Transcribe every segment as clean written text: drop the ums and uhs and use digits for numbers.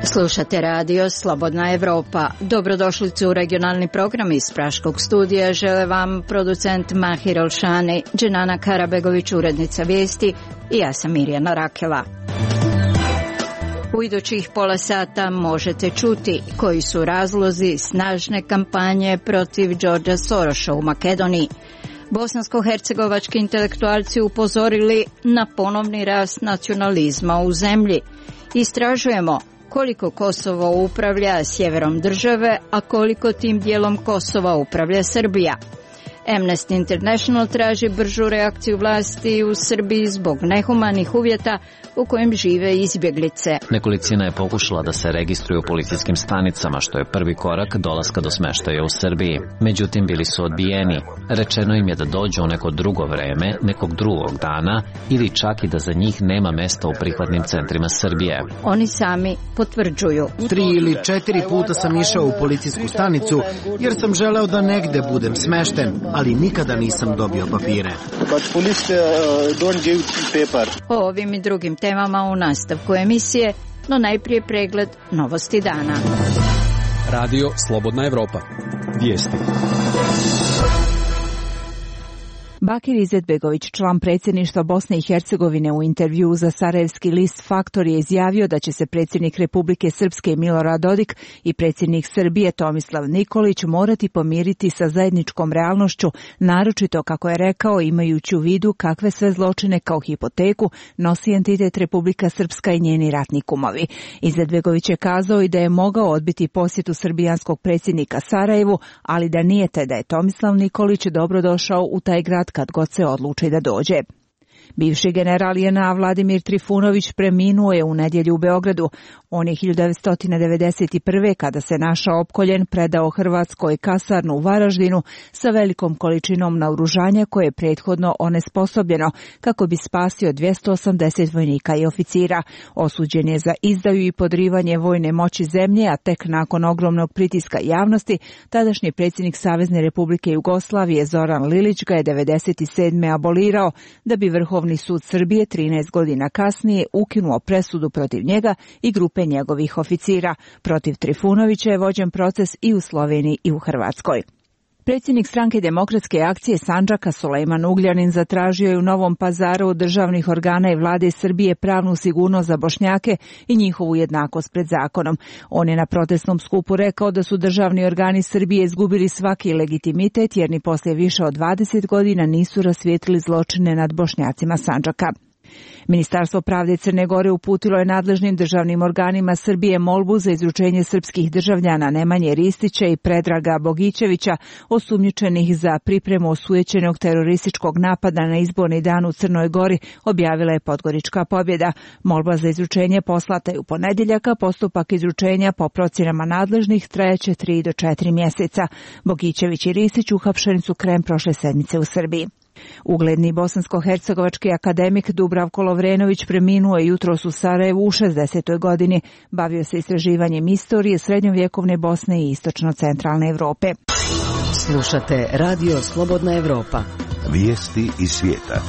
Slušate radio Slobodna Evropa. Dobrodošlicu u regionalni program iz Praškog studija. Žele vam producent Mahir Olšani, Dženana Karabegović, urednica vijesti i ja sam Mirjana Rakela. U idućih pola sata možete čuti koji su razlozi snažne kampanje protiv Georgea Sorosa u Makedoniji. Bosansko-hercegovački intelektualci upozorili na ponovni rast nacionalizma u zemlji. Istražujemo koliko Kosovo upravlja sjeverom države, a koliko tim dijelom Kosova upravlja Srbija. Amnesty International traži bržu reakciju vlasti u Srbiji zbog nehumanih uvjeta u kojem žive izbjeglice. Nekolicina je pokušala da se registruju u policijskim stanicama, što je prvi korak dolaska do smeštaja u Srbiji. Međutim, bili su odbijeni. Rečeno im je da dođu u neko drugo vreme, nekog drugog dana, ili čak i da za njih nema mesta u prihvatnim centrima Srbije. Oni sami potvrđuju. 3 ili 4 puta sam išao u policijsku stanicu jer sam želeo da negde budem smešten, ali nikada nisam dobio papire. O ovim i drugim temama u nastavku emisije, no najprije pregled novosti dana. Radio Slobodna Evropa. Vijesti. Bakir Izetbegović, član predsjedništva Bosne i Hercegovine, u intervjuu za sarajevski list Faktor je izjavio da će se predsjednik Republike Srpske Milorad Dodik i predsjednik Srbije Tomislav Nikolić morati pomiriti sa zajedničkom realnošću, naročito, kako je rekao, imajući u vidu kakve sve zločine kao hipoteku nosi entitet Republika Srpska i njeni ratni kumovi. Izetbegović je kazao i da je mogao odbiti posjetu srbijanskog predsjednika Sarajevu, ali da nije, te da je Tomislav Nikolić dobrodošao u taj grad kad god se odluči da dođe. Bivši general JNA Vladimir Trifunović preminuo je u nedjelju u Beogradu. On je 1991. kada se našao opkoljen predao Hrvatskoj kasarnu u Varaždinu sa velikom količinom naoružanja koje je prethodno onesposobljeno kako bi spasio 280 vojnika i oficira. Osuđen je za izdaju i podrivanje vojne moći zemlje, a tek nakon ogromnog pritiska javnosti tadašnji predsjednik Savezne Republike Jugoslavije Zoran Lilić ga je 1997. abolirao, da bi Vrhovni sud Srbije 13 godina kasnije ukinuo presudu protiv njega i grupe njegovih oficira. Protiv Trifunovića je vođen proces i u Sloveniji i u Hrvatskoj. Predsjednik Stranke demokratske akcije Sandžaka Sulejman Ugljanin zatražio je u Novom Pazaru od državnih organa i vlade Srbije pravnu sigurnost za Bošnjake i njihovu jednakost pred zakonom. On je na protestnom skupu rekao da su državni organi Srbije izgubili svaki legitimitet jer ni poslije više od 20 godina nisu rasvijetlili zločine nad Bošnjacima Sandžaka. Ministarstvo pravde Crne Gore uputilo je nadležnim državnim organima Srbije molbu za izručenje srpskih državljana Nemanje Ristića i Predraga Bogićevića, osumnjičenih za pripremu osujećenog terorističkog napada na izborni dan u Crnoj Gori, objavila je Podgorička pobjeda. Molba za izručenje poslata je u ponedjeljak, a postupak izručenja po procjenama nadležnih trajaće 3 do 4 mjeseca. Bogićević i Ristić uhapšeni su krajem prošle sedmice u Srbiji. Ugledni bosansko-hercegovački akademik Dubravko Lovrenović preminuo je jutros u Sarajevu u 60. godini. Bavio se istraživanjem istorije srednjovjekovne Bosne i istočno-centralne Evrope. Slušate radio Slobodna Evropa. Vijesti iz svijeta.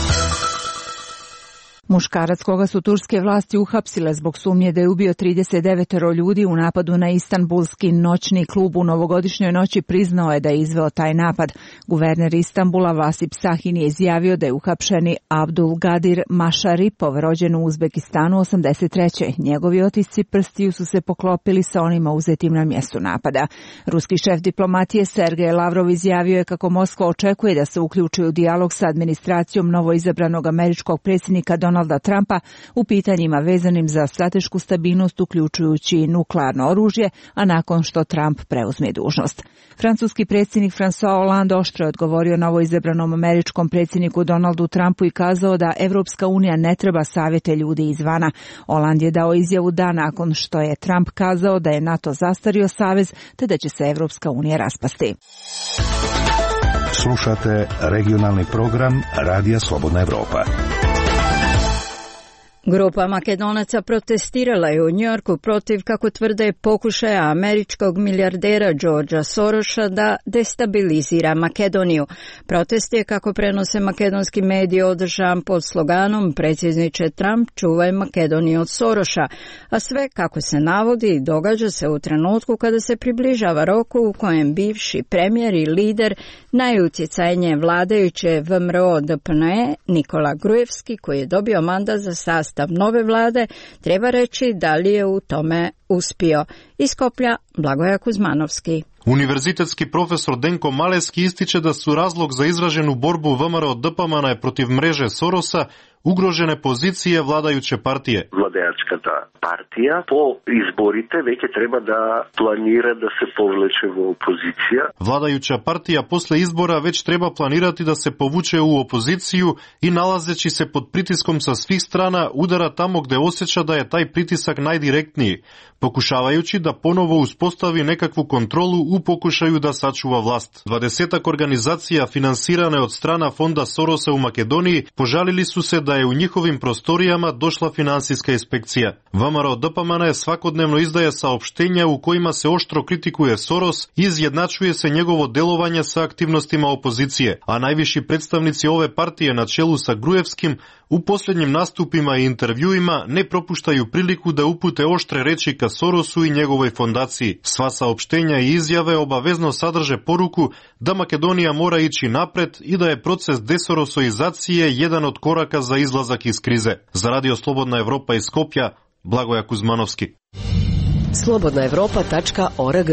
Muškarac koga su turske vlasti uhapsile zbog sumnje da je ubio 39 ljudi u napadu na istanbulski noćni klub u novogodišnjoj noći priznao je da je izveo taj napad. Guverner Istanbula Vasip Sahin je izjavio da je uhapšeni Abdul Gadir Mašaripov, rođen u Uzbekistanu 83. Njegovi otisci prstiju su se poklopili sa onima uzetim na mjestu napada. Ruski šef diplomatije Sergej Lavrov izjavio je kako Moskva očekuje da se uključi u dijalog sa administracijom novoizabranog američkog predsjednika Donalda Trumpa u pitanjima vezanim za stratešku stabilnost, uključujući i nuklearno oružje, a nakon što Trump preuzme dužnost. Francuski predsjednik François Hollande oštro je odgovorio novoizabranom američkom predsjedniku Donaldu Trumpu i kazao da Evropska unija ne treba savjete ljudi izvana. Hollande je dao izjavu dan nakon što je Trump kazao da je NATO zastario savez te da će se Evropska unija raspasti. Slušate regionalni program Radija Slobodna Evropa. Grupa Makedonaca protestirala je u Njujorku protiv, kako tvrde, pokušaja američkog milijardera Georgea Sorosa da destabilizira Makedoniju. Protest je, kako prenose makedonski mediji, održan pod sloganom "Predsjedniče Trump, čuvaj Makedoniju od Sorosa", a sve, kako se navodi, događa se u trenutku kada se približava roku u kojem bivši premijer i lider najutjecajnije vladajuće VMRO-DPNE Nikola Grujevski, koji je dobio mandat za sastav nove vlade, treba reći da li je u tome uspio. Iz Skoplja Blagoja Kuzmanovski. Univerzitetski profesor Denko Maleski ističe da su razlog za izraženu borbu VMRO-DPMN protiv mreže Sorosa ugrožene pozicije vladajuće partije. Vladajačkата partija po izborite već treba da planira da se povleče u opozicija. Vladajuća partija posle izbora već treba planirati da se povuče u opoziciju i nalazeći se pod pritiskom sa svih strana udara tamo gde osjeća da je taj pritisak najdirektniji, pokušavajući da ponovo uspostavi nekakvu kontrolu u pokušaju da sačuva vlast. 20 organizacija finansirane od strana fonda Sorosa u Makedoniji požalili su se da je u njihovim prostorijama došla finansijska inspekcija. VMRO-DPMN svakodnevno izdaje saopštenja u kojima se oštro kritikuje Soros i izjednačuje se njegovo delovanje sa aktivnostima opozicije, a najviši predstavnici ove partije na čelu sa Grujevskim u posljednjim nastupima i intervjuima ne propuštaju priliku da upute oštre reči ka Sorosu i njegovoj fondaciji. Sva saopštenja i izjave obavezno sadrže poruku da Makedonija mora ići napred i da je proces desorosoizacije jedan od koraka za izlazak iz krize. Za Radio Slobodna Evropa iz Skopja, Blagoja Kuzmanovski. slobodnaevropa.org.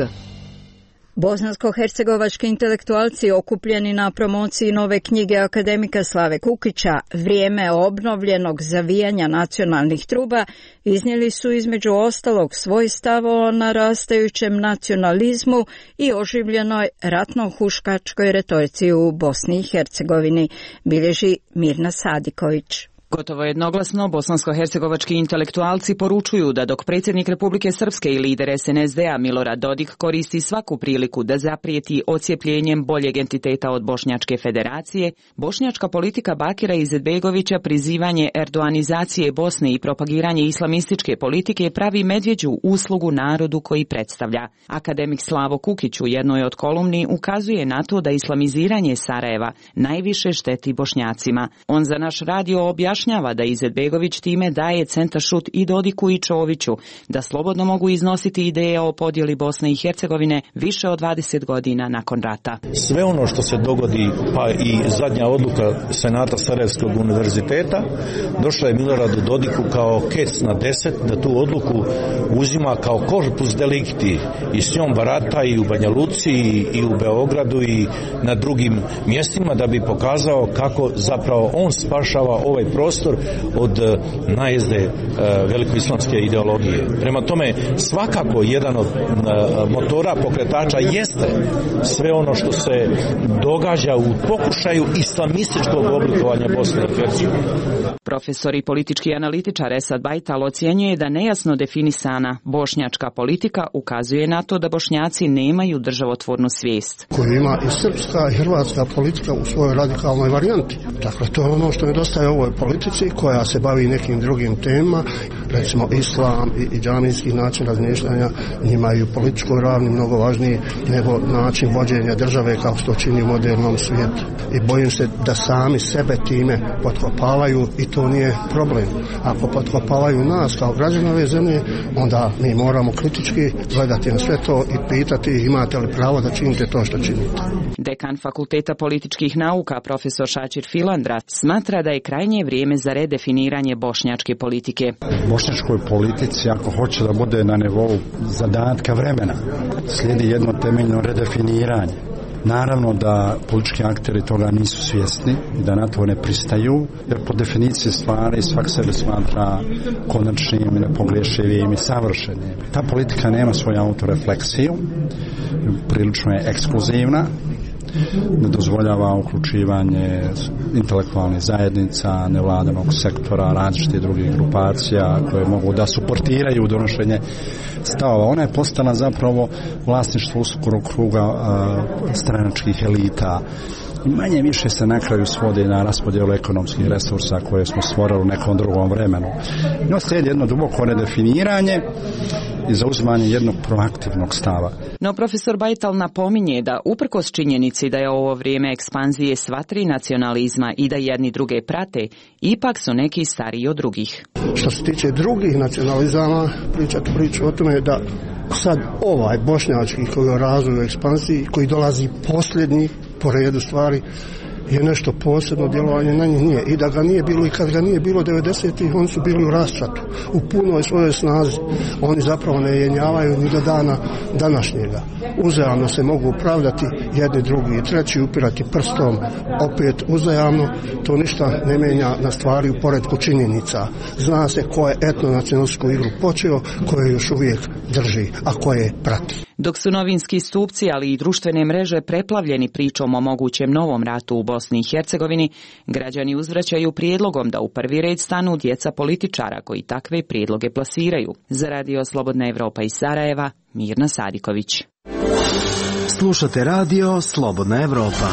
Bosansko-hercegovački intelektualci okupljeni na promociji nove knjige akademika Slave Kukića "Vrijeme obnovljenog zavijanja nacionalnih truba" iznijeli su između ostalog svoj stav o narastajućem nacionalizmu i oživljenoj ratno-huškačkoj retorici u Bosni i Hercegovini, bilježi Mirna Sadiković. Gotovo jednoglasno bosansko-hercegovački intelektualci poručuju da dok predsjednik Republike Srpske i lider SNSD-a Milorad Dodik koristi svaku priliku da zaprijeti ocijepljenjem boljeg entiteta od Bošnjačke federacije, bošnjačka politika Bakira Izetbegovića, prizivanje erdoanizacije Bosne i propagiranje islamističke politike pravi medvjeđu uslugu narodu koji predstavlja. Akademik Slavo Kukić u jednoj od kolumni ukazuje na to da islamiziranje Sarajeva najviše šteti Bošnjacima. On za naš radio objašnjava da Izetbegović time daje centašut i Dodiku i Čoviću da slobodno mogu iznositi ideje o podjeli Bosne i Hercegovine više od 20 godina nakon rata. Sve ono što se dogodi, pa i zadnja odluka Senata Sarajevskog univerziteta, došla je Miloradu Dodiku kao kec na 10 da tu odluku uzima kao corpus delicti i s njom barata i u Banja Luci i u Beogradu i na drugim mjestima da bi pokazao kako zapravo on spašava ovaj prostor od najezde velikoislamske ideologije. Prema tome, svakako jedan od motora pokretača jeste sve ono što se događa u pokušaju islamističkog oblikovanja Bosne i Hercegovine. Profesor i politički analitičar Esad Bajtal ocjenjuje da nejasno definisana bošnjačka politika ukazuje na to da Bošnjaci nemaju državotvornu svijest. Koju ima i srpska i hrvatska politika u svojoj radikalnoj varijanti. Dakle, to je ono što nedostaje ovoj politici koja se bavi nekim drugim temama, recimo islam i džamijski način razmišljanja njima je u političkoj ravni mnogo važniji nego način vođenja države kao što čini u modernom svijetu. I bojim se da sami sebe time potkopavaju i to nije problem. Ako potkopavaju nas kao građane ove zemlje, onda mi moramo kritički gledati na sve to i pitati imate li pravo da činite to što činite. Dekan Fakulteta političkih nauka profesor Šačir Filandra smatra da je krajnje vrijeme za redefiniranje bošnjačke politike. Bošnjačkoj politici, ako hoće da bude na nivou zadatka vremena, slijedi jedno temeljno redefiniranje. Naravno da politički akteri toga nisu svjesni i da na to ne pristaju, jer po definiciji stvari svak sebe smatra konačnim, nepogrešivim i savršenim. Ta politika nema svoju autorefleksiju, prilično je ekskluzivna ne dozvoljava uključivanje intelektualnih zajednica, nevladanog sektora, različitih drugih grupacija koje mogu da suportiraju donošenje stavova. Ona je postala zapravo vlasništvo uskoro kruga stranačkih elita. Manje više se na kraju svodi na raspodjelu ekonomskih resursa koje smo stvorili u nekom drugom vremenu. No, slijedi jedno duboko redefiniranje i zauzimanje jednog proaktivnog stava. No, profesor Bajtal napominje da uprkos činjenici da je ovo vrijeme ekspanzije sva tri nacionalizma i da jedni druge prate, ipak su neki stariji od drugih. Što se tiče drugih nacionalizama, priču o tome da sad ovaj bošnjački koji je u razvoju ekspansiji, koji dolazi posljednji po redu stvari, je nešto posebno, djelovanje na njih nije. I da ga nije bilo i kad ga nije bilo 90-ih, oni su bili u rasčatu, u punoj svojoj snazi. Oni zapravo ne jenjavaju ni do dana današnjega. Uzajamno se mogu upravljati jedni, drugi i treći, upirati prstom, opet uzajamno. To ništa ne menja na stvari u poredku činjenica. Zna se ko je etnonacionalsku igru počeo, ko je još uvijek drži, a ko je prati. Dok su novinski stupci, ali i društvene mreže preplavljeni pričom o mogućem novom ratu u Bosni i Hercegovini, građani uzvraćaju prijedlogom da u prvi red stanu djeca političara koji takve prijedloge plasiraju. Za Radio Slobodna Evropa iz Sarajeva, Mirna Sadiković. Slušate Radio Slobodna Evropa.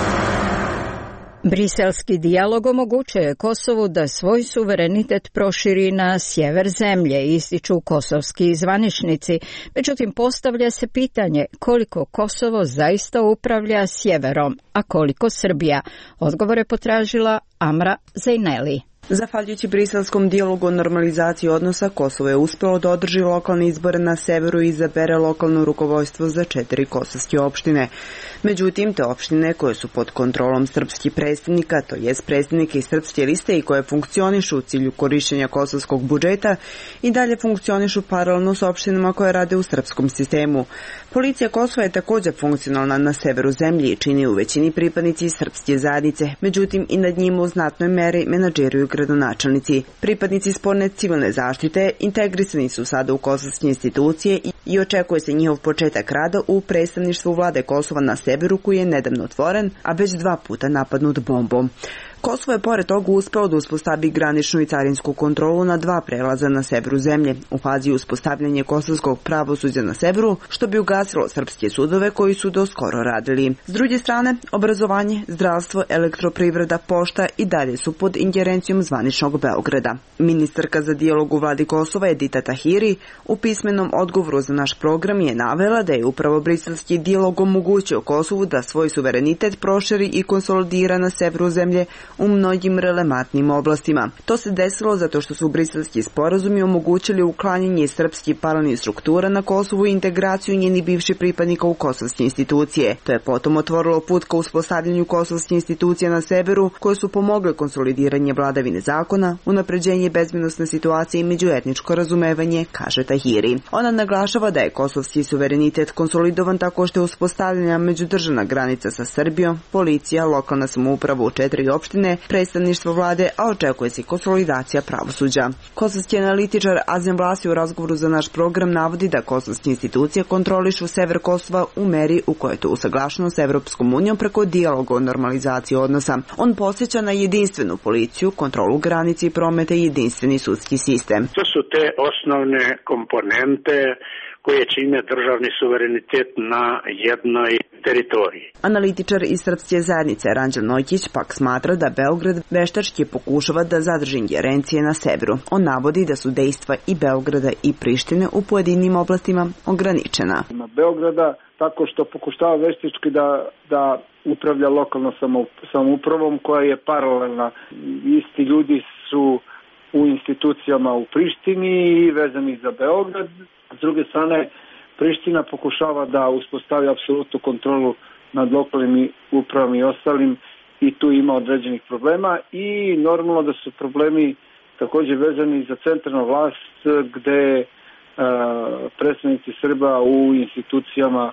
Briselski dijalog omogućuje Kosovu da svoj suverenitet proširi na sjever zemlje, ističu kosovski zvaničnici. Međutim, postavlja se pitanje koliko Kosovo zaista upravlja sjeverom, a koliko Srbija. Odgovore potražila Amra Zejneli. Zahvaljujući briselskom dijalogu o normalizaciji odnosa, Kosovo je uspjelo da održi lokalne izbore na severu i izabere lokalno rukovodstvo za 4 kosovske opštine. Međutim, te opštine koje su pod kontrolom srpskih predstavnika, to jest predstavnike iz srpske liste i koje funkcionišu u cilju korištenja kosovskog budžeta, i dalje funkcionišu paralelno s opštinama koje rade u srpskom sistemu. Policija Kosova je također funkcionalna na severu zemlje i čini u većini pripadnici srpske zajednice, međutim i nad njima u znatnoj meri menadžeruju gradonačelnici. Pripadnici sporne civilne zaštite integrisani su sada u kosovske institucije i očekuje se njihov početak rada u predstavništvu vlade Kosova na severu koji je nedavno otvoren, a već 2 puta napadnut bombom. Kosovo je pored toga uspelo da uspostavi graničnu i carinsku kontrolu na 2 prelaza na severu zemlje, u fazi uspostavljanja kosovskog pravosuđa na severu, što bi ugasilo srpske sudove koji su do skoro radili. S druge strane, obrazovanje, zdravstvo, elektroprivreda, pošta i dalje su pod ingerencijom zvaničnog Beograda. Ministarka za dijalog u vladi Kosova Edita Tahiri u pismenom odgovoru za naš program je navela da je upravo briselski dijalog omogućio Kosovu da svoj suverenitet proširi i konsolidira na severu zemlje u mnogim relevantnim oblastima. To se desilo zato što su briselski sporazumi omogućili uklanjanje srpskih paralelnih struktura na Kosovu i integraciju njenih bivših pripadnika u kosovske institucije. To je potom otvorilo put ka uspostavljanju kosovskih institucija na severu koje su pomogle konsolidiranje vladavine zakona, unapređenje bezbednosne situacije i međuetničko razumevanje, kaže Tahiri. Ona naglašava da je kosovski suverenitet konsolidovan tako što je uspostavljena međudržavna granica sa Srbijom, policija, lokalna samouprava u 4 opštine, predstavništvo vlade, a očekuje se konsolidacija pravosuđa. Kosovski analitičar Azem Vlasi u razgovoru za naš program navodi da kosovske institucije kontrolišu sever Kosova u meri u kojoj je to usaglašeno s Evropskom unijom preko dijaloga o normalizaciji odnosa. On podsjeća na jedinstvenu policiju, kontrolu granice i prometa i jedinstveni sudski sistem. To su te osnovne komponente koje čine državni suverenitet na jednoj teritoriji. Analitičar iz srpske zajednice Ranđel Nojkić pak smatra da Beograd veštački pokušava da zadrži ingerencije na severu. On navodi da su dejstva i Beograda i Prištine u pojedinim oblastima ograničena. Beograda tako što pokušava veštački da upravlja lokalnom samoupravom koja je paralelna. Isti ljudi su u institucijama u Prištini i vezani za Beograd. S druge strane, Priština pokušava da uspostavi apsolutnu kontrolu nad lokalnim upravom i ostalim i tu ima određenih problema i normalno da su problemi također vezani za centralnu vlast gde predstavnici Srba u institucijama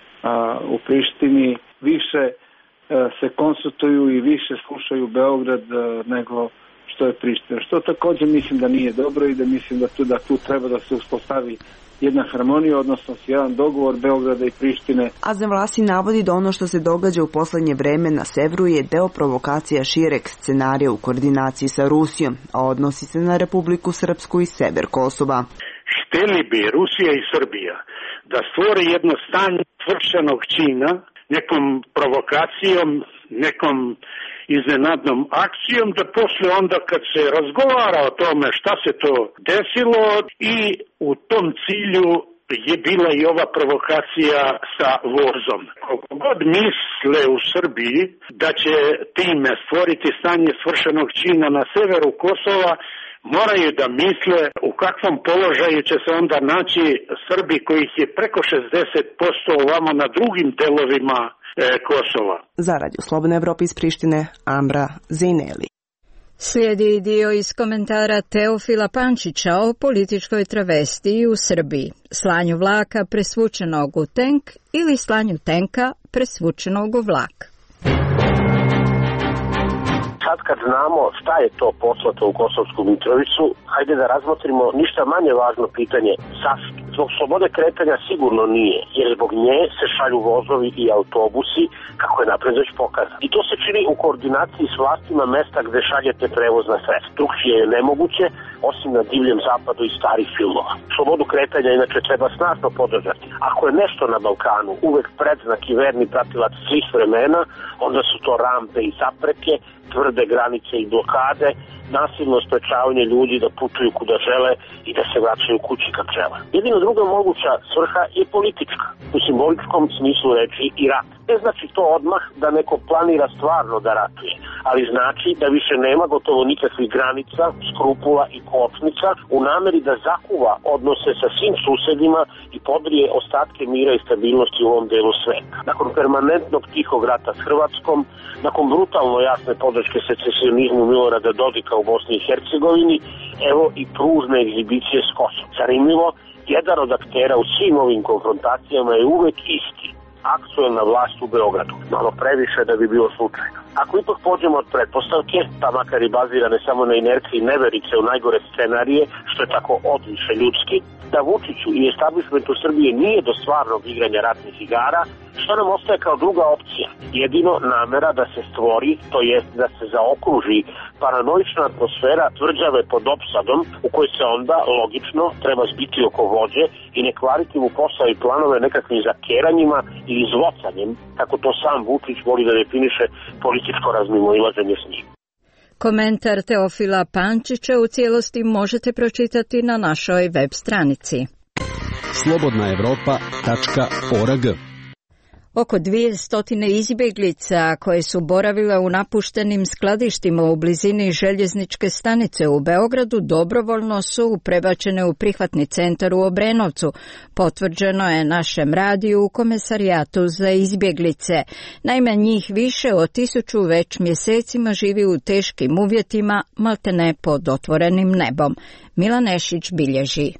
u Prištini više se konsultuju i više slušaju Beograd nego što je Priština. Što također mislim da nije dobro i da mislim da tu treba da se uspostavi jedna harmonija, odnosno jedan dogovor Beograda i Prištine. Azem Vlasi navodi da ono što se događa u poslednje vreme na severu je deo provokacija šireg scenarija u koordinaciji sa Rusijom, a odnosi se na Republiku Srpsku i sever Kosova. Hteli bi Rusija i Srbija da stvore jedno stanje svršenog čina nekom provokacijom, nekom iznenadnom akcijom, da posle onda kad se razgovara o tome šta se to desilo i u tom cilju je bila i ova provokacija sa vozom. Koliko god misle u Srbiji da će time stvoriti stanje svršenog čina na severu Kosova, moraju da misle u kakvom položaju će se onda naći Srbi kojih je preko 60% ovamo na drugim delovima Kosova. Za Radio Slobodna Evropa iz Prištine, Amra Zejneli. Slijedi dio iz komentara Teofila Pančića o političkoj travestiji u Srbiji, slanju vlaka presvučenog u tenk ili slanju tenka presvučenog u vlak. Sad kad znamo šta je to poslato u Kosovsku Mitrovicu, hajde da razmotrimo ništa manje važno pitanje zašto. Zbog slobode kretanja sigurno nije, jer zbog nje se šalju vozovi i autobusi, kako je napred već pokazano. I to se čini u koordinaciji s vlastima mesta gde šaljete prevozna sredstva. Drugčije je nemoguće, osim na divljem zapadu i starih filmova. Slobodu kretanja inače treba snažno podržati. Ako je nešto na Balkanu uvek predznak i verni pratilac svih vremena, onda su to rampe i zapreke, tvrde granice i blokade, nasilno sprečavanje ljudi da putuju kuda žele i da se vraćaju kući kad žele. Jedino druga moguća svrha je politička, u simboličkom smislu reči i rat. Ne znači to odmah da neko planira stvarno da ratuje, ali znači da više nema gotovo nikakvih granica, skrupula i kočnica u nameri da zakuva odnose sa svim susedima i podrije ostatke mira i stabilnosti u ovom delu sveta. Nakon permanentnog tihog rata s Hrvatskom, nakon brutalno jasne podrške secesionizmu Milorada Dodika u Bosni i Hercegovini, evo i pružne egzibicije s Kosovom. Zanimljivo, jedan od aktera u svim ovim konfrontacijama je uvek isti. Aktuelna vlast u Beogradu. Malo previše da bi bilo slučajno. Ako ipak pođemo od pretpostavke, pa makar i bazirane samo na inerciji i neverice u najgore scenarije, što je tako odviše ljudski, da Vučiću i establishmentu Srbije nije do stvarnog igranja ratnih igara, što nam ostaje kao druga opcija? Jedino namera da se stvori, to jest da se zaokruži paranoična atmosfera tvrđave pod opsadom, u kojoj se onda, logično, treba zbiti oko vođe i ne kvariti mu posao i planove nekakvim zakeranjima ili zvocanjem, kako to sam Vučić voli da definiše političko razmimoilaženje s njim. Komentar Teofila Pančića u cijelosti možete pročitati na našoj web stranici. slobodnaevropa.org. Oko 200 izbjeglica koje su boravile u napuštenim skladištima u blizini željezničke stanice u Beogradu dobrovoljno su prebačene u prihvatni centar u Obrenovcu, potvrđeno je našem radiju u Komesarijatu za izbjeglice. Naime, njih više od 1000 već mjesecima živi u teškim uvjetima, maltene pod otvorenim nebom. Milan Nešić bilježi.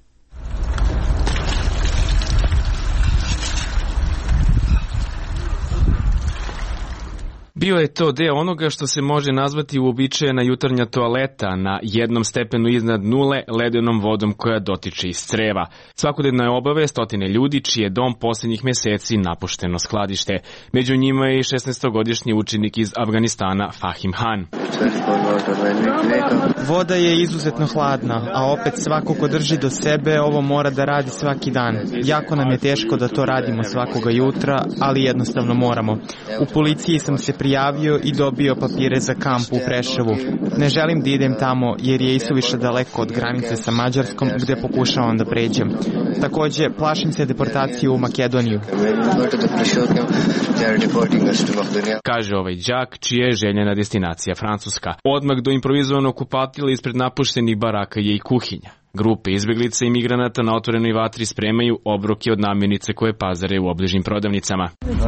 Bio je to deo onoga što se može nazvati uobičajena jutarnja toaleta na jednom stepenu iznad nule ledenom vodom koja dotiče iz creva. Svakodnevno je obave stotine ljudi čiji je dom posljednjih mjeseci napušteno skladište. Među njima je i 16-godišnji učenik iz Afganistana Fahim Han. Voda je izuzetno hladna, a opet svako ko drži do sebe ovo mora da radi svaki dan. Jako nam je teško da to radimo svakoga jutra, ali jednostavno moramo. U policiji sam se prijavio i dobio papire za kamp u Preševu. Ne želim da idem tamo jer je isuviše daleko od granice sa Mađarskom gde pokušavam da pređem. Takođe, plašim se deportacije u Makedoniju. Kaže ovaj đak čija je željena destinacija Francuska. Odmah do improvizovanog kupatila ispred napuštenih baraka je i kuhinja. Grupe izbeglica i migranata na otvorenoj vatri spremaju obroke od namirnice koje pazare u obližnjim prodavnicama.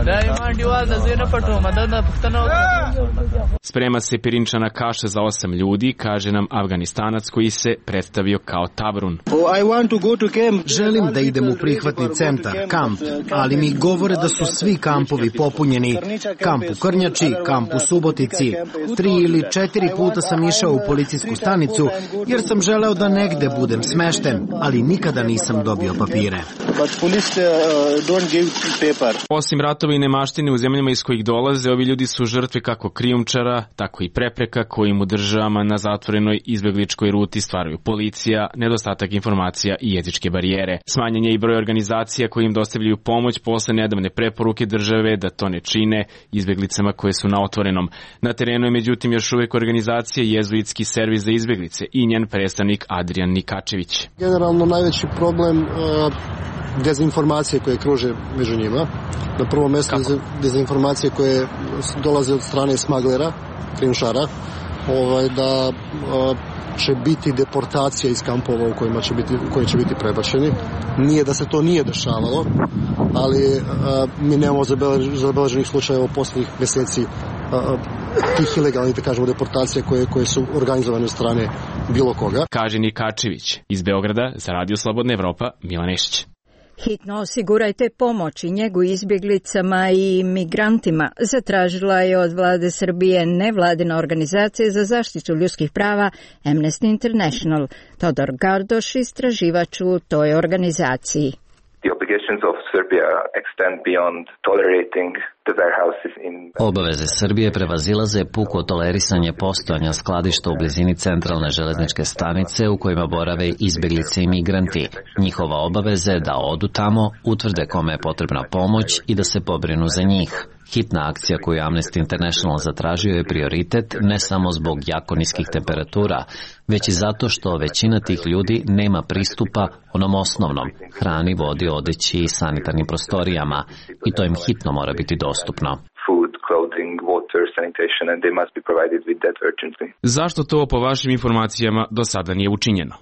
Sprema se pirinčana kaša za 8 ljudi, kaže nam Afganistanac koji se predstavio kao Tabrun. Želim da idem u prihvatni centar, kamp, ali mi govore da su svi kampovi popunjeni. Kamp u Krnjači, kamp u Subotici. 3 ili 4 puta sam išao u policijsku stanicu jer sam želeo da negde budem smešten, ali nikada nisam dobio papire. Osim ratova i nemaštine u zemljama iz kojih dolaze, ovi ljudi su žrtve kako krijumčara, tako i prepreka kojim u državama na zatvorenoj izbegličkoj ruti stvaraju policija, nedostatak informacija i jezičke barijere. Smanjen je i broj organizacija koji im dostavljaju pomoć posle nedavne preporuke države da to ne čine izbeglicama koje su na otvorenom. Na terenu je međutim još uvek organizacija Jezuitski servis za izbeglice i njen predstavnik Adrian Nikačević. Generalno najveći problem dezinformacije koje kruže među njima. Na prvom mjestu dezinformacije koje dolaze od strane smaglera, krijumčara, da će biti deportacija iz kampova u koji će biti prebačeni. Nije da se to nije dešavalo, ali mi nemamo zabeleženih slučajeva u posljednjih mjeseci tih ilegalnih, da kažemo, deportacija koje su organizovane od strane bilo koga. Kaže Nikačević. Iz Beograda za Radio Slobodna Evropa, Milan Nešić. Hitno osigurajte pomoć i njegu izbjeglicama i migrantima, zatražila je od vlade Srbije nevladina organizacija za zaštitu ljudskih prava Amnesty International. Todor Gardoš, istraživač u toj organizaciji. Obaveze Srbije prevazilaze puko tolerisanje postojanja skladišta u blizini centralne železničke stanice u kojima borave izbeglice i migranti. Njihova obaveza je da odu tamo, utvrde kome je potrebna pomoć i da se pobrinu za njih. Hitna akcija koju Amnesty International zatražio je prioritet ne samo zbog jako niskih temperatura, već i zato što većina tih ljudi nema pristupa onom osnovnom, hrani, vodi, odeći i sanitarnim prostorijama, i to im hitno mora biti dostupno. Zašto to po vašim informacijama do sada nije učinjeno?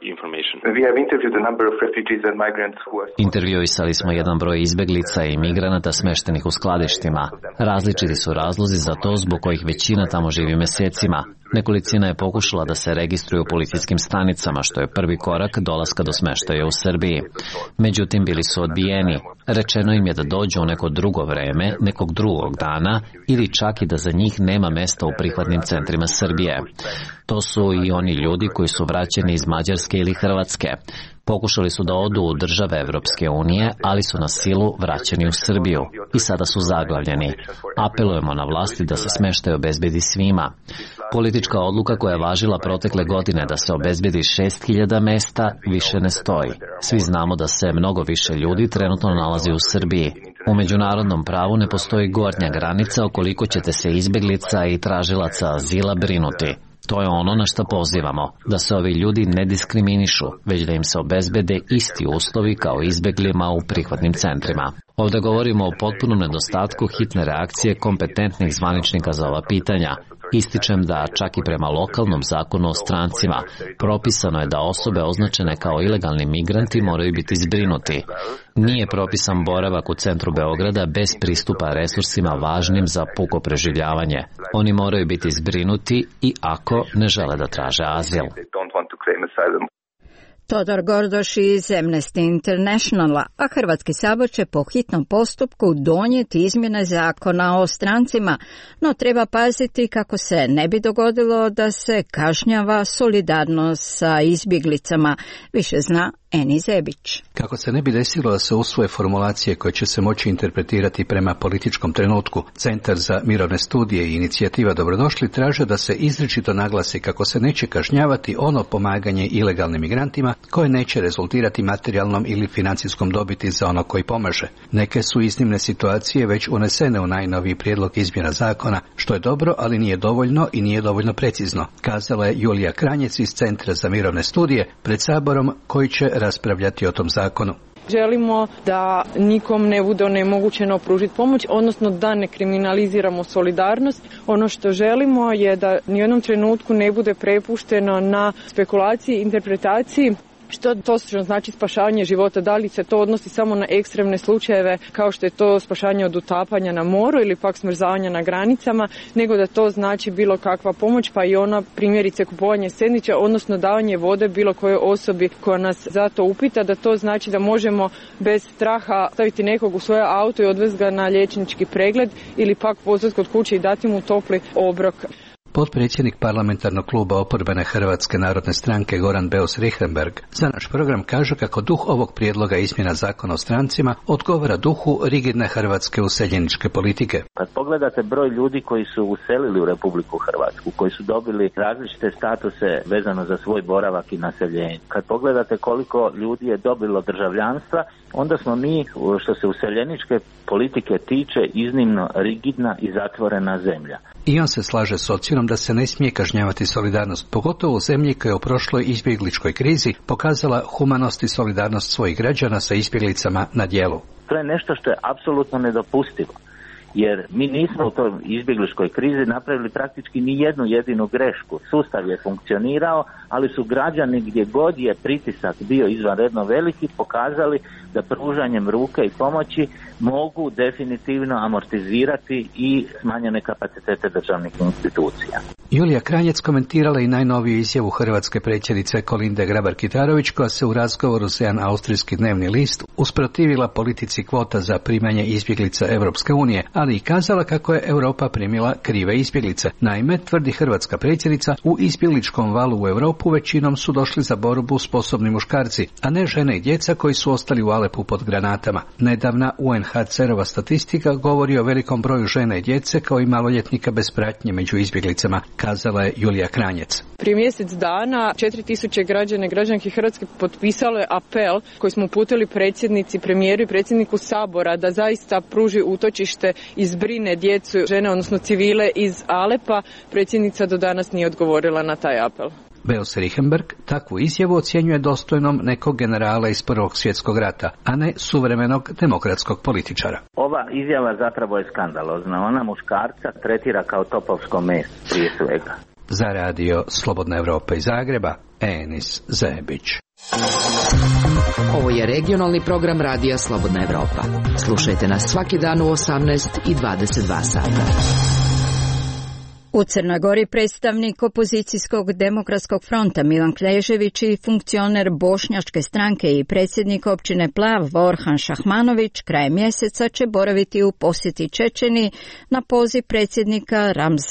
Intervjuisali smo jedan broj izbeglica i migranata smeštenih u skladištima. Različiti su razlozi za to zbog kojih većina tamo živi mesecima. Nekolicina je pokušala da se registruju u policijskim stanicama, što je prvi korak dolaska do smeštaja u Srbiji. Međutim, bili su odbijeni. Rečeno im je da dođu u neko drugo vreme, nekog drugog dana, ili čak i da za njih nema mesta u prihvatnim centrima Srbije. To su i oni ljudi koji su vraćeni iz Mađarske ili Hrvatske. Pokušali su da odu u države Evropske unije, ali su na silu vraćeni u Srbiju i sada su zaglavljeni. Apelujemo na vlasti da se smeštaj obezbedi svima. Politička odluka koja je važila protekle godine da se obezbedi 6.000 mesta više ne stoji. Svi znamo da se mnogo više ljudi trenutno nalazi u Srbiji. U međunarodnom pravu ne postoji gornja granica o koliko ćete se izbeglica i tražilaca azila brinuti. To je ono na što pozivamo, da se ovi ljudi ne diskriminišu, već da im se obezbede isti uslovi kao izbeglima u prihvatnim centrima. Ovdje govorimo o potpunom nedostatku hitne reakcije kompetentnih zvaničnika za ova pitanja. Ističem da čak i prema lokalnom zakonu o strancima propisano je da osobe označene kao ilegalni migranti moraju biti zbrinuti. Nije propisan boravak u centru Beograda bez pristupa resursima važnim za puko preživljavanje. Oni moraju biti zbrinuti i ako ne žele da traže azil. Todor Gordoš iz Amnesty Internationala, a Hrvatski sabor će po hitnom postupku donijeti izmjene zakona o strancima, no treba paziti kako se ne bi dogodilo da se kažnjava solidarnost sa izbjeglicama, više zna Eni Zebić. Kako se ne bi desilo da se usvoje formulacije koje će se moći interpretirati prema političkom trenutku, Centar za mirovne studije i inicijativa Dobrodošli traže da se izričito naglasi kako se neće kažnjavati ono pomaganje ilegalnim migrantima koje neće rezultirati materijalnom ili financijskom dobiti za ono koji pomaže. Neke su iznimne situacije već unesene u najnoviji prijedlog izmjena zakona, što je dobro, ali nije dovoljno i nije dovoljno precizno, kazala je Julija Kranjec iz Centra za mirovne studije pred Saborom koji će raspravljati o tom zakonu. Želimo da nikom ne bude onemogućeno pružiti pomoć, odnosno da ne kriminaliziramo solidarnost. Ono što želimo je da ni u jednom trenutku ne bude prepušteno na spekulaciji, interpretaciji što to znači spašavanje života. Da li se to odnosi samo na ekstremne slučajeve kao što je to spašavanje od utapanja na moru ili pak smrzavanja na granicama, nego da to znači bilo kakva pomoć, pa i ona primjerice kupovanje sendviča, odnosno davanje vode bilo kojoj osobi koja nas za to upita, da to znači da možemo bez straha staviti nekog u svoje auto i odvesti ga na liječnički pregled ili pak pozvati kod kuće i dati mu topli obrok. Potpredsjednik parlamentarnog kluba oporbene Hrvatske narodne stranke Goran Beus Richembergh za naš program kaže kako duh ovog prijedloga izmjena zakona o strancima odgovara duhu rigidne hrvatske useljeničke politike. Kad pogledate broj ljudi koji su uselili u Republiku Hrvatsku, koji su dobili različite statuse vezano za svoj boravak i naseljenje, kad pogledate koliko ljudi je dobilo državljanstva, onda smo mi, što se useljeničke politike tiče, iznimno rigidna i zatvorena zemlja. I on se slaže s ocjenom da se ne smije kažnjavati solidarnost, pogotovo u zemlji koja je u prošloj izbjegličkoj krizi pokazala humanost i solidarnost svojih građana sa izbjeglicama na djelu. To je nešto što je apsolutno nedopustivo, jer mi nismo u toj izbjegličkoj krizi napravili praktički ni jednu jedinu grešku. Sustav je funkcionirao, ali su građani gdje god je pritisak bio izvanredno veliki pokazali da pružanjem ruke i pomoći mogu definitivno amortizirati i smanjene kapacitete državnih institucija. Julija Kranjec komentirala i najnoviju izjavu hrvatske predsjednice Kolinde Grabar-Kitarović, koja se u razgovoru za jedan austrijski dnevni list usprotivila politici kvota za primanje izbjeglica Europske unije, ali i kazala kako je Europa primila krive izbjeglice. Naime, tvrdi hrvatska predsjednica, u izbjegličkom valu u Europu većinom su došli za borbu sposobni muškarci, a ne žene i djeca koji su ostali u Alepu pod granatama. Nedavna UNHCR-ova statistika govori o velikom broju žene i djece kao i maloljetnika bez pratnje među izbjeglicama, kazala je Julija Kranjec. Prije mjesec dana 4000 građana i građanki Hrvatske potpisalo je apel koji smo uputili predsjednici, premijeru i predsjedniku Sabora da zaista pruži utočište i zbrine djecu, žene, odnosno civile iz Alepa. Predsjednica do danas nije odgovorila na taj apel. Beus Richembergh takvu izjavu ocjenjuje dostojnom nekog generala iz Prvog svjetskog rata, a ne suvremenog demokratskog političara. Ova izjava zapravo je skandalozna. Ona muškarca tretira kao topovsko meso prije svega. Za radio Slobodna Evropa iz Zagreba, Enis Zebić. Ovo je regionalni program radija Slobodna Evropa. Slušajte nas svaki dan u 18 i 22 sata. U Crnoj Gori predstavnik opozicijskog demokratskog fronta Milan Knežević i funkcioner bošnjačke stranke i predsjednik općine Plav Orhan Šahmanović krajem mjeseca će boraviti u posjeti Čečeni na poziv predsjednika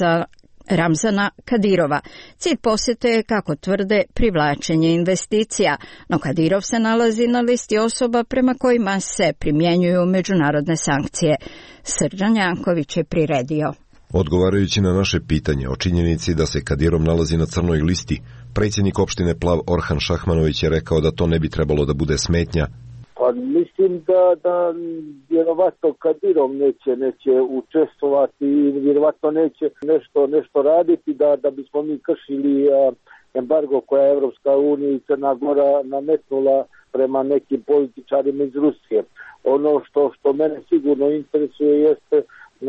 Ramzana Kadirova. Cilj posjete je, kako tvrde, privlačenje investicija, no Kadirov se nalazi na listi osoba prema kojima se primjenjuju međunarodne sankcije. Srđan Janković je priredio. Odgovarajući na naše pitanje o činjenici da se Kadirov nalazi na crnoj listi, predsjednik opštine Plav Orhan Šahmanović je rekao da to ne bi trebalo da bude smetnja. Pa mislim da vjerovatno Kadirov neće učestvovati i vjerovatno neće nešto raditi da bismo mi kršili embargo koja je Evropska unija i Crna Gora nametnula prema nekim političarima iz Rusije. Ono što mene sigurno interesuje jeste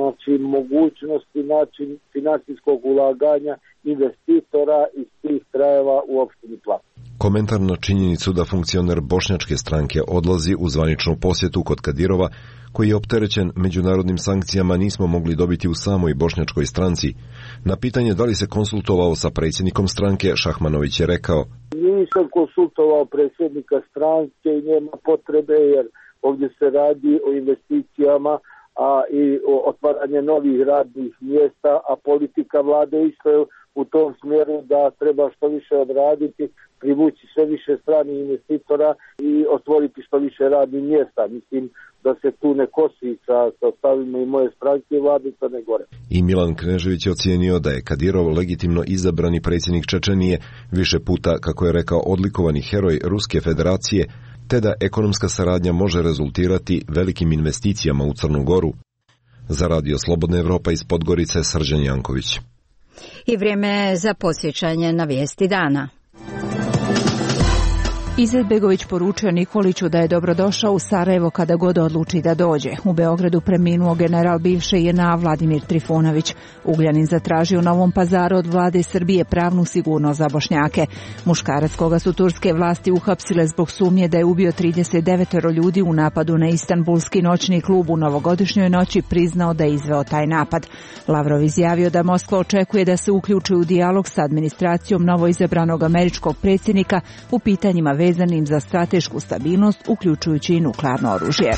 mogućnosti, način financijskog ulaganja investitora iz tih krajeva u opštini Plav. Komentar na činjenicu da funkcioner bošnjačke stranke odlazi u zvaničnu posjetu kod Kadirova, koji je opterećen međunarodnim sankcijama, nismo mogli dobiti u samoj bošnjačkoj stranci. Na pitanje da li se konsultovao sa predsjednikom stranke, Šahmanović je rekao: Nisam konsultovao predsjednika stranke i nema potrebe, jer ovdje se radi o investicijama, a i o otvaranje novih radnih mjesta, a politika vlade isto je u tom smjeru da treba što više odraditi, privući sve više stranih investitora i otvoriti što više radnih mjesta. Mislim da se tu ne kosi sa stavima i moje stranke i vlade Crne Gore. I Milan Knežević je ocijenio da je Kadirov legitimno izabrani predsjednik Čečenije, više puta, kako je rekao, odlikovani heroj Ruske federacije, te da ekonomska saradnja može rezultirati velikim investicijama u Crnu Goru. Za radio Slobodna Evropa iz Podgorice, Srđan Janković. I vrijeme je za podsjećanje na vijesti dana. Izetbegović poručio Nikoliću da je dobrodošao u Sarajevo kada god odluči da dođe. U Beogradu preminuo general bivše JNA Vladimir Trifunović. Ugljanin zatražio u Novom Pazaru od vlade Srbije pravnu sigurnost za Bošnjake. Muškarac koga su turske vlasti uhapsile zbog sumnje da je ubio 39 ljudi u napadu na istanbulski noćni klub u novogodišnjoj noći priznao da je izveo taj napad. Lavrov izjavio da Moskva očekuje da se uključi u dijalog sa administracijom novoizabranog američkog predsjednika u pitanjima vezanim za stratešku stabilnost, uključujući i nuklearno oružje.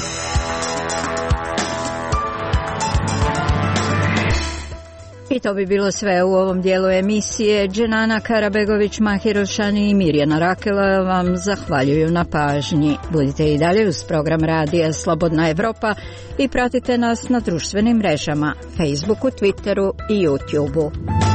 I to bi bilo sve u ovom dijelu emisije. Dženana Karabegović, Mahir Olšani i Mirjana Rakela vam zahvaljuju na pažnji. Budite i dalje uz program radija Slobodna Evropa i pratite nas na društvenim mrežama, Facebooku, Twitteru i YouTubeu.